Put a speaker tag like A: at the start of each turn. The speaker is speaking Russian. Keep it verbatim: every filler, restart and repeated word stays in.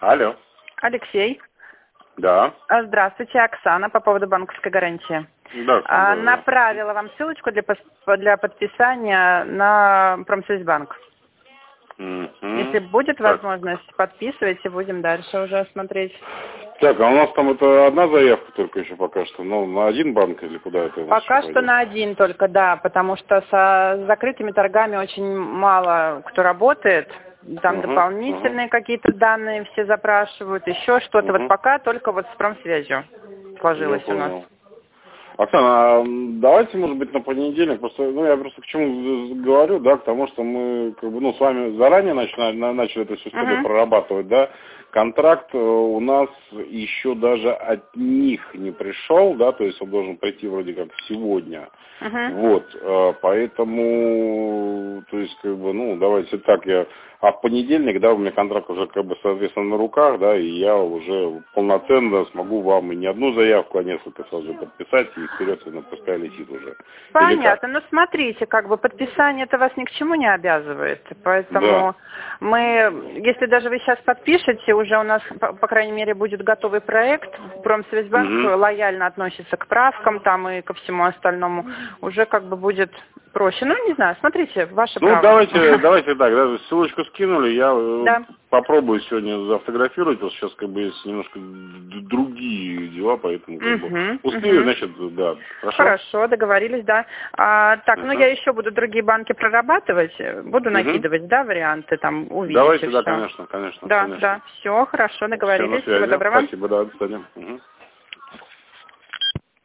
A: Алло.
B: Алексей.
A: Да.
B: А, Здравствуйте, Оксана, по поводу банковской гарантии.
A: Да,
B: А,
A: да,
B: направила вам ссылочку для, пос- для подписания на Промсвязьбанк.
A: Мгм.
B: Если будет
A: Так.
B: возможность, подписывайте, будем дальше уже смотреть.
A: Так, а у нас там это одна заявка только еще пока что, ну, на один банк или куда это у нас
B: Пока
A: еще
B: что
A: пойдет?
B: на один только, да, потому что со закрытыми торгами очень мало кто работает. Там
A: Угу,
B: дополнительные какие-то данные все запрашивают, еще что-то. Вот
A: угу.
B: пока только вот с Промсвязью
A: Я
B: сложилось у нас.
A: понял. Оксана, а давайте, может быть, на понедельник, просто, ну, я просто к чему говорю, да, к тому, что мы, как бы, ну, с вами заранее начали, начали эту всю историю
B: Угу.
A: прорабатывать, да, контракт э, у нас еще даже от них не пришел, да, то есть он должен прийти вроде как сегодня,
B: Угу.
A: вот, э, поэтому, то есть, как бы, ну, давайте так, я, а в понедельник, да, у меня контракт уже, как бы, соответственно, на руках, да, и я уже полноценно смогу вам и не одну заявку, а несколько сразу подписать, и вперед, и пускай летит уже.
B: Понятно. Ну, смотрите, как бы подписание это вас ни к чему не обязывает. Поэтому
A: Да.
B: мы, если даже вы сейчас подпишете, уже у нас, по, по крайней мере, будет готовый проект. Промсвязьбанк
A: Угу.
B: лояльно относится к правкам там и ко всему остальному. Уже как бы будет проще. Ну, не знаю, смотрите, ваше
A: Ну,
B: право.
A: давайте, давайте так, да, ссылочку скинули, я э,
B: Да.
A: попробую сегодня зафотографировать, потому что сейчас, как бы, есть немножко д- другие дела, поэтому, как бы,
B: Мгм,
A: успею,
B: мгм.
A: значит, да, хорошо?
B: Хорошо, договорились, да. А, так, ну
A: Ага.
B: я еще буду другие банки прорабатывать, буду
A: Угу.
B: накидывать, да, варианты, там увидите
A: Давайте, да,
B: все.
A: конечно, конечно,
B: Да,
A: конечно.
B: да, все, хорошо,
A: Все на
B: договорились. Всего
A: связи,
B: доброго.
A: спасибо, да, до свидания. Угу.